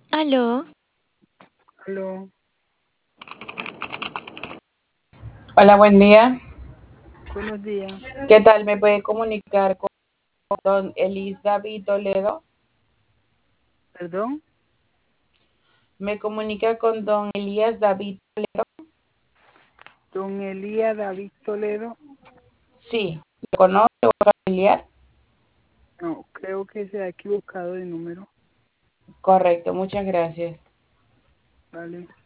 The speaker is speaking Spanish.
Aló, Aló, Hola, buen día. buenos días. ¿Qué tal? ¿Me puede comunicar con don Elis David Toledo? ¿Perdón? ¿Me comunica con don Elías David Toledo? Don Elías David Toledo. Sí, ¿lo conoce o es familiar? No, creo que se ha equivocado de número. Correcto, muchas gracias. Vale.